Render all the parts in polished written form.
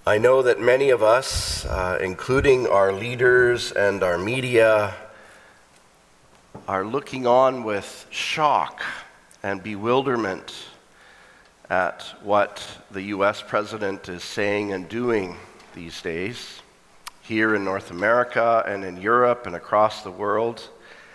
I know that many of us, including our leaders and our media, are looking on with shock and bewilderment at what the U.S. president is saying and doing these days, here in North America and in Europe and across the world.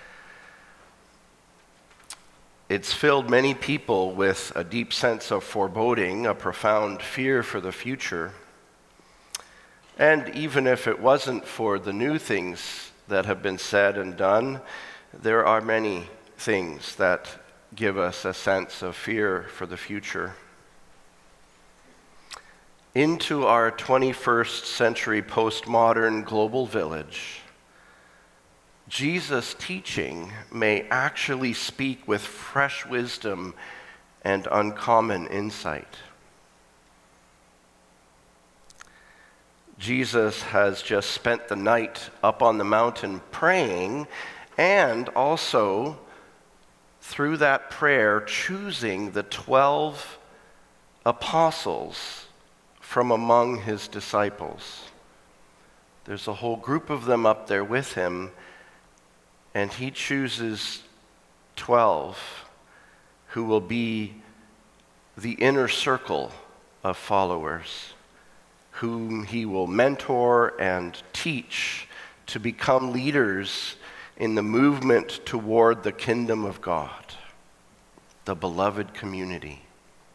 It's filled many people with a deep sense of foreboding, a profound fear for the future. And even if it wasn't for the new things that have been said and done, there are many things that give us a sense of fear for the future. Into our 21st century postmodern global village, Jesus' teaching may actually speak with fresh wisdom and uncommon insight. Jesus has just spent the night up on the mountain praying, and also, through that prayer, choosing the 12 apostles from among his disciples. There's a whole group of them up there with him, and he chooses 12 who will be the inner circle of followers, whom he will mentor and teach to become leaders in the movement toward the kingdom of God, the beloved community.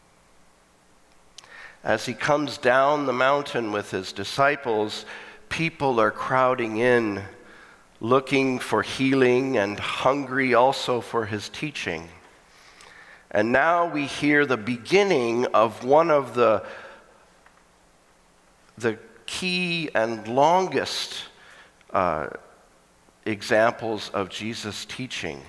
As he comes down the mountain with his disciples, people are crowding in, looking for healing and hungry also for his teaching. And now we hear the beginning of one of the key and longest examples of Jesus' teaching.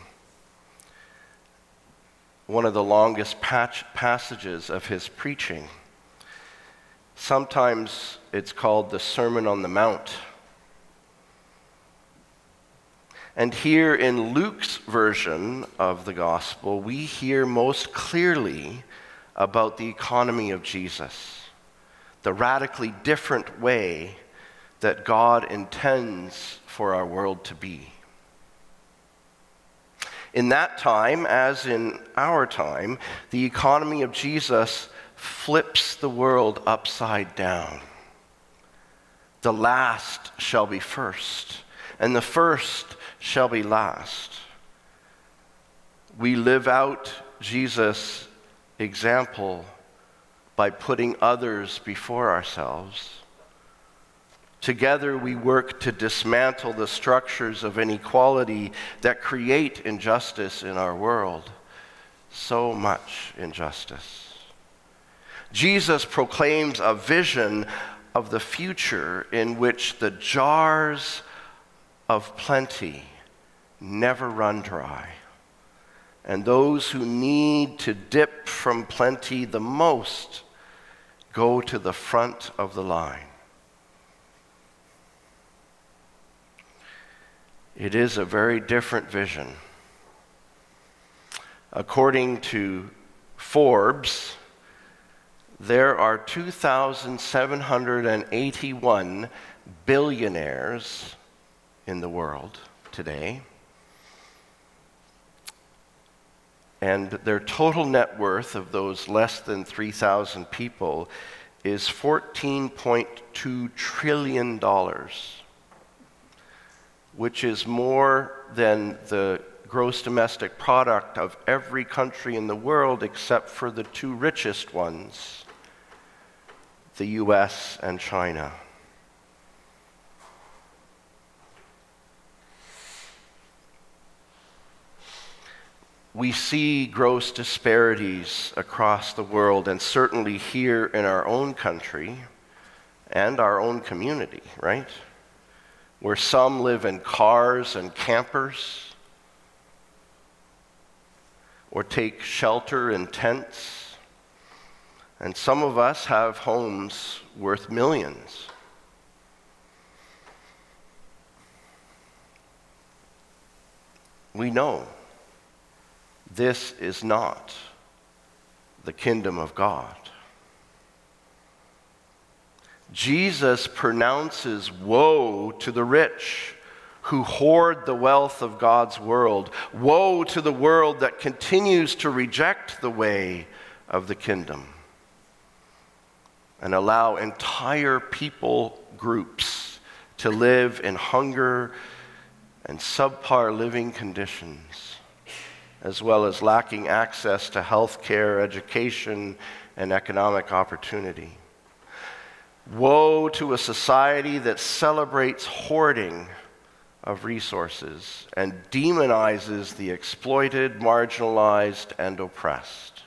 One of the longest passages of his preaching. Sometimes it's called the Sermon on the Mount. And here in Luke's version of the gospel, we hear most clearly about the economy of Jesus, the radically different way that God intends for our world to be. In that time, as in our time, the economy of Jesus flips the world upside down. The last shall be first, and the first shall be last. We live out Jesus' example by putting others before ourselves. Together we work to dismantle the structures of inequality that create injustice in our world. So much injustice. Jesus proclaims a vision of the future in which the jars of plenty never run dry, and those who need to dip from plenty the most go to the front of the line. It is a very different vision. According to Forbes, there are 2,781 billionaires in the world today, and their total net worth of those less than 3,000 people is $14.2 trillion, which is more than the gross domestic product of every country in the world except for the two richest ones, the US and China. We see gross disparities across the world, and certainly here in our own country and our own community, right? Where some live in cars and campers, or take shelter in tents, and some of us have homes worth millions. We know this is not the kingdom of God. Jesus pronounces woe to the rich who hoard the wealth of God's world. Woe to the world that continues to reject the way of the kingdom and allow entire people groups to live in hunger and subpar living conditions, as well as lacking access to health care, education, and economic opportunity. Woe to a society that celebrates hoarding of resources and demonizes the exploited, marginalized, and oppressed.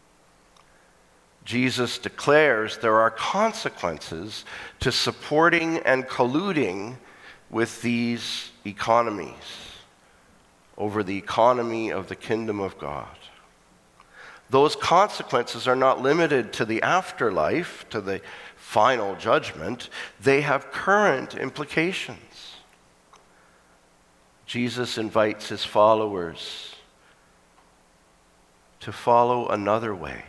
Jesus declares there are consequences to supporting and colluding with these economies over the economy of the kingdom of God. Those consequences are not limited to the afterlife, to the final judgment. They have current implications. Jesus invites his followers to follow another way,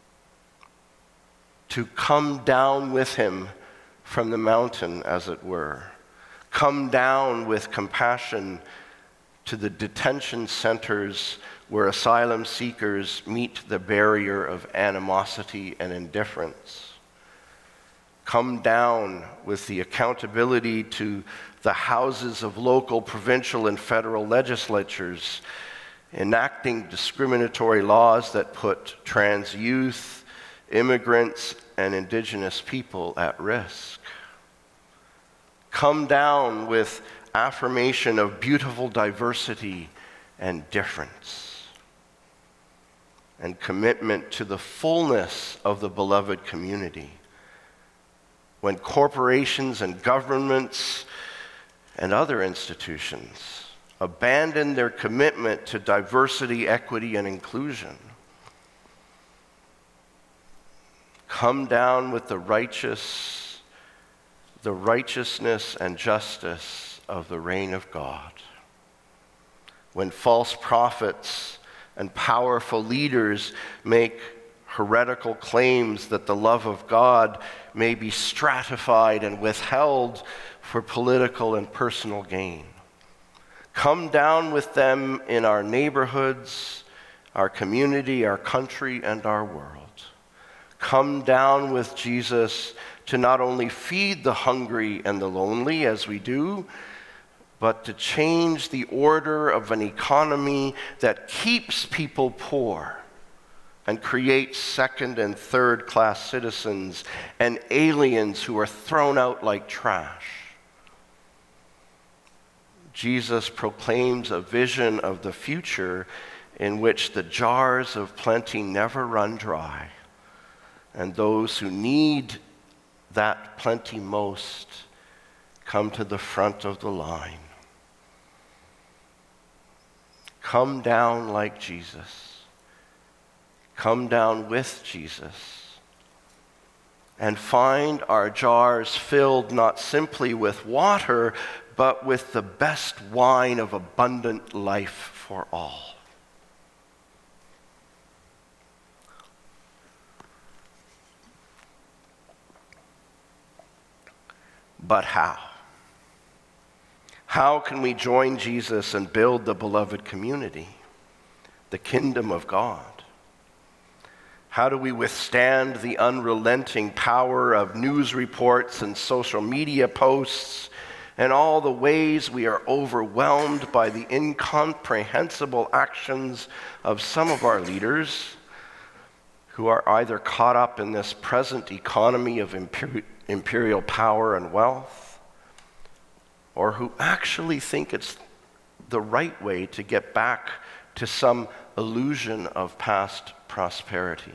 to come down with him from the mountain, as it were. Come down with compassion to the detention centers where asylum seekers meet the barrier of animosity and indifference. Come down with the accountability to the houses of local, provincial, and federal legislatures, enacting discriminatory laws that put trans youth, immigrants, and indigenous people at risk. Come down with affirmation of beautiful diversity and difference, and commitment to the fullness of the beloved community. When corporations and governments and other institutions abandon their commitment to diversity, equity, and inclusion, come down with the righteousness and justice of the reign of God. When false prophets and powerful leaders make heretical claims that the love of God may be stratified and withheld for political and personal gain. Come down with them in our neighborhoods, our community, our country, and our world. Come down with Jesus to not only feed the hungry and the lonely, as we do, but to change the order of an economy that keeps people poor and creates second and third class citizens and aliens who are thrown out like trash. Jesus proclaims a vision of the future in which the jars of plenty never run dry, and those who need that plenty most come to the front of the line. Come down like Jesus. Come down with Jesus and find our jars filled not simply with water, but with the best wine of abundant life for all. But how? How can we join Jesus and build the beloved community, the kingdom of God? How do we withstand the unrelenting power of news reports and social media posts and all the ways we are overwhelmed by the incomprehensible actions of some of our leaders who are either caught up in this present economy of imperial power and wealth, or who actually think it's the right way to get back to some illusion of past prosperity?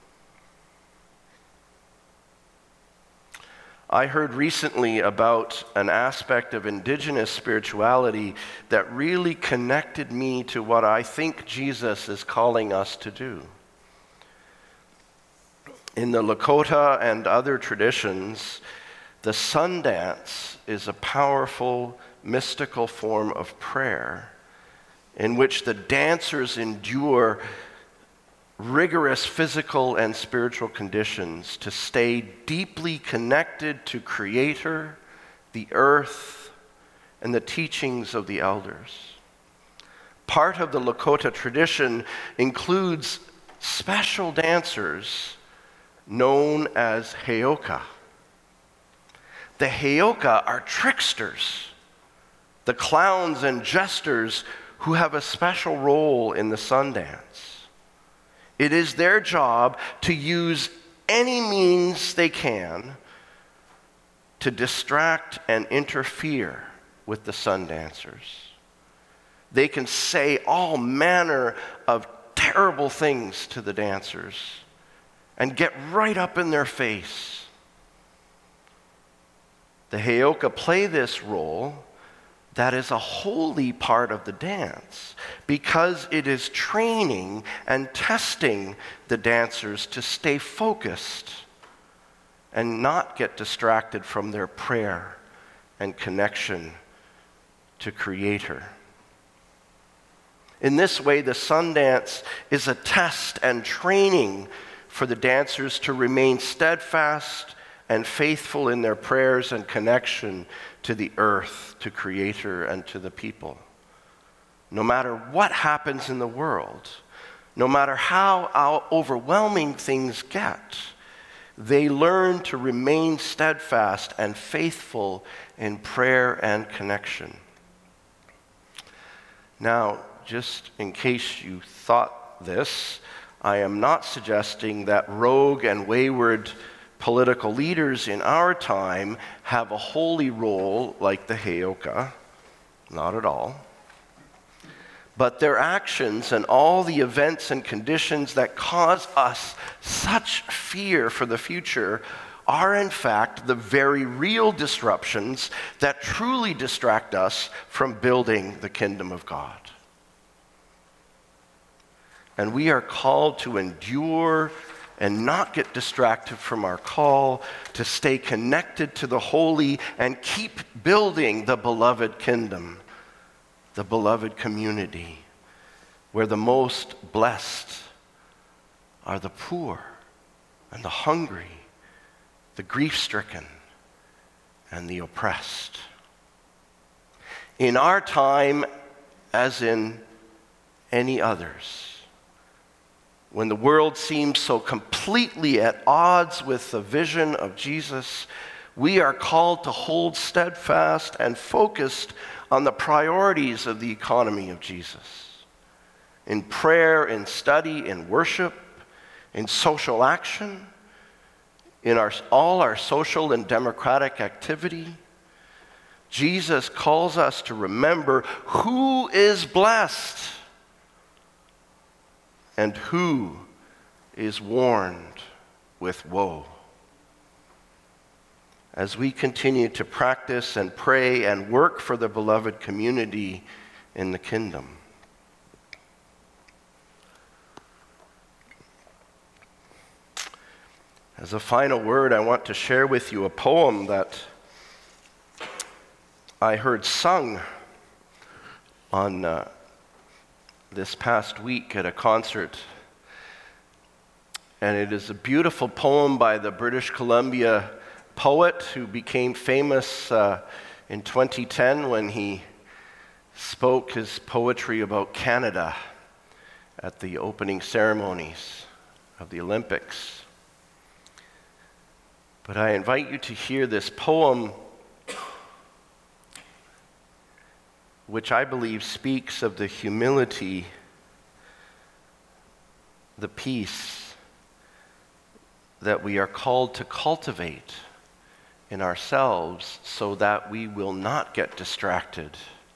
I heard recently about an aspect of indigenous spirituality that really connected me to what I think Jesus is calling us to do. In the Lakota and other traditions, the sun dance is a powerful, mystical form of prayer in which the dancers endure rigorous physical and spiritual conditions to stay deeply connected to Creator, the earth, and the teachings of the elders. Part of the Lakota tradition includes special dancers known as heoka. The heoka are tricksters, the clowns and jesters who have a special role in the Sundance. It is their job to use any means they can to distract and interfere with the Sundancers. They can say all manner of terrible things to the dancers and get right up in their face. The heoka play this role that is a holy part of the dance because it is training and testing the dancers to stay focused and not get distracted from their prayer and connection to Creator. In this way, the Sundance is a test and training for the dancers to remain steadfast and faithful in their prayers and connection to the earth, to Creator, and to the people. No matter what happens in the world, no matter how overwhelming things get, they learn to remain steadfast and faithful in prayer and connection. Now, just in case you thought this, I am not suggesting that rogue and wayward political leaders in our time have a holy role like the heoka. Not at all. But their actions and all the events and conditions that cause us such fear for the future are in fact the very real disruptions that truly distract us from building the kingdom of God. And we are called to endure and not get distracted from our call, to stay connected to the holy and keep building the beloved kingdom, the beloved community, where the most blessed are the poor and the hungry, the grief-stricken and the oppressed. In our time, as in any others, when the world seems so completely at odds with the vision of Jesus, we are called to hold steadfast and focused on the priorities of the economy of Jesus. In prayer, in study, in worship, in social action, in all our social and democratic activity, Jesus calls us to remember who is blessed and who is warned with woe. As we continue to practice and pray and work for the beloved community in the kingdom. As a final word, I want to share with you a poem that I heard sung on this past week at a concert. And it is a beautiful poem by the British Columbia poet who became famous in 2010 when he spoke his poetry about Canada at the opening ceremonies of the Olympics. But I invite you to hear this poem, which I believe speaks of the humility, the peace that we are called to cultivate in ourselves so that we will not get distracted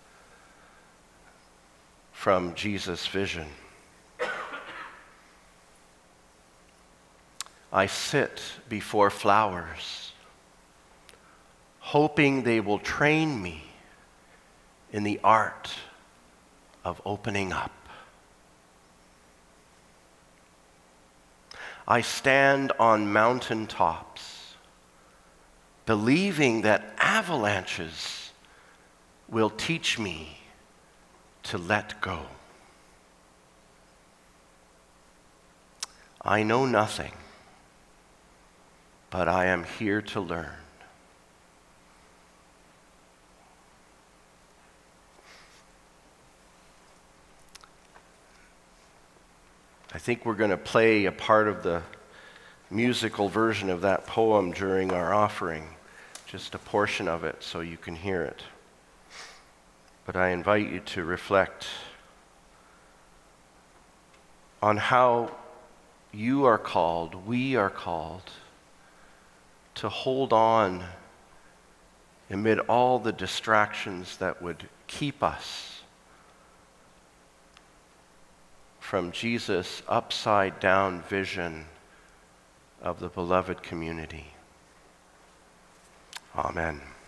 from Jesus' vision. I sit before flowers, hoping they will train me in the art of opening up. I stand on mountain tops, believing that avalanches will teach me to let go. I know nothing, but I am here to learn. I think we're going to play a part of the musical version of that poem during our offering, just a portion of it so you can hear it. But I invite you to reflect on how you are called, we are called, to hold on amid all the distractions that would keep us from Jesus' upside-down vision of the beloved community. Amen.